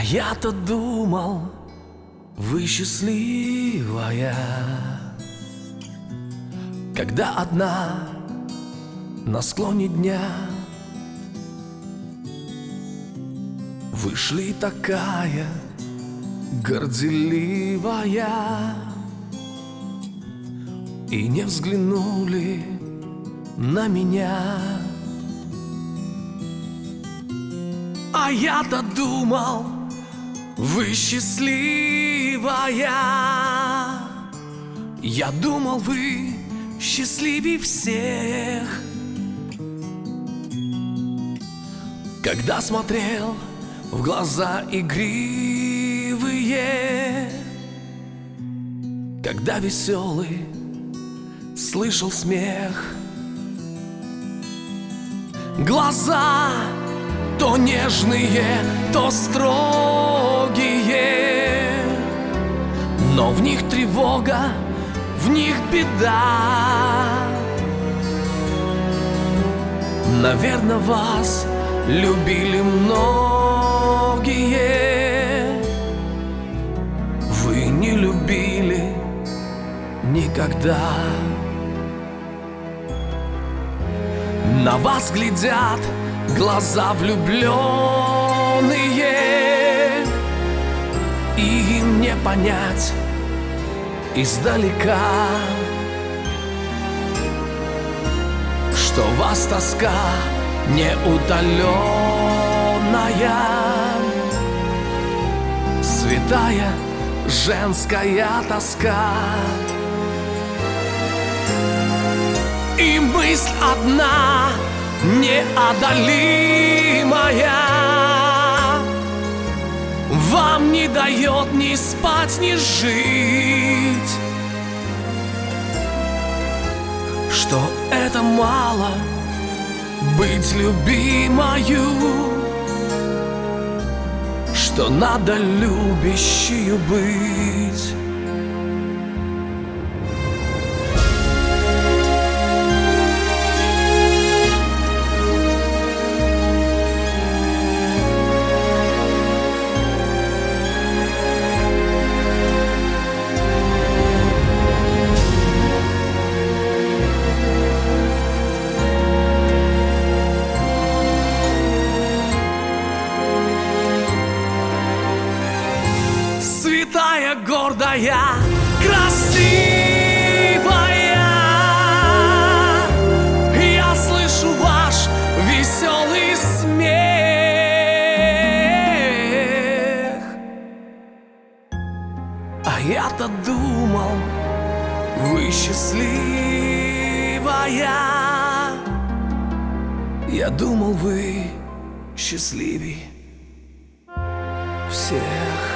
я-то думал, вы счастливая, когда одна на склоне дня вышли такая горделивая и не взглянули на меня. А я-то думал, вы счастливая, я думал, вы счастливее всех. Когда смотрел в глаза игривые, когда веселый слышал смех. Глаза то нежные, то строгие, но в них тревога, в них беда. Наверно, вас любили многие, вы не любили никогда. На вас глядят глаза влюбленные, и им не понять издалека, что вас тоска неутоленная, святая женская тоска. И мысль одна неодолимая вам не дает ни спать, ни жить, что это мало быть любимою, что надо любящею быть. Святая, гордая, красивая, я слышу ваш веселый смех. А я-то думал, вы счастливая, я думал, вы счастливей всех.